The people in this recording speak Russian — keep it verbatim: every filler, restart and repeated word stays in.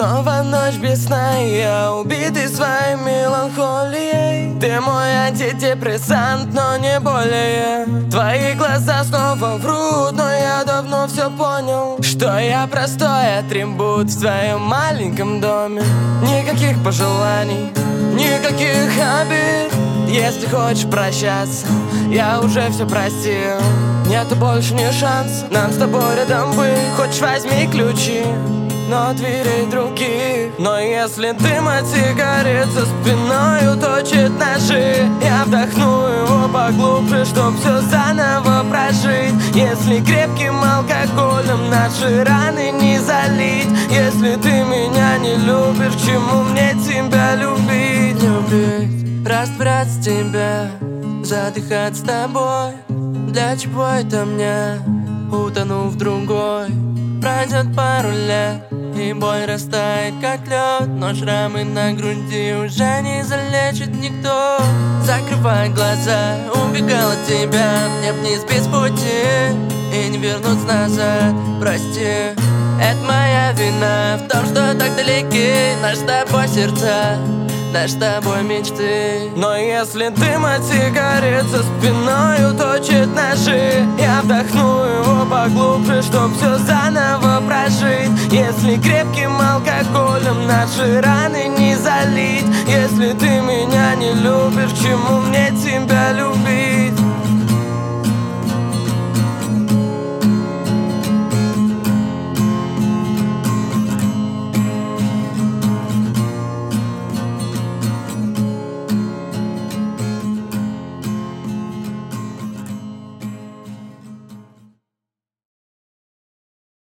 Снова ночь без сна, и я убитый своей меланхолией. Ты мой антидепрессант, но не более. Твои глаза снова врут, но я давно все понял, что я простой атрибут в твоем маленьком доме. Никаких пожеланий, никаких обид. Если хочешь прощаться, я уже все простил. Нету больше ни шанс нам с тобой рядом быть. Хочешь, возьми ключи, но от дверей других. Но если дым от сигарет за спиной уточит ножи, я вдохну его поглубже, чтоб все заново прожить. Если крепким алкоголем наши раны не залить. Если ты меня не любишь, к чему мне тебя любить? Любить, растворяться тебя, задыхаться с тобой. Для чего это мне, утону в другой? Пройдет пару лет, и боль растает как лед, но шрамы на груди уже не залечит никто. Закрывай глаза, убегал от тебя, мне б не сбить с пути и не вернуться назад. Прости, это моя вина в том, что так далеки наши с тобой сердца, наши с тобой мечты. Но если дым от сигарет за спиной уточит ножи, я вдохну его поглубже, чтоб все заново прожить. Если крепким алкоголем наши раны не залить. Если ты меня не любишь, к чему мне тебя любить?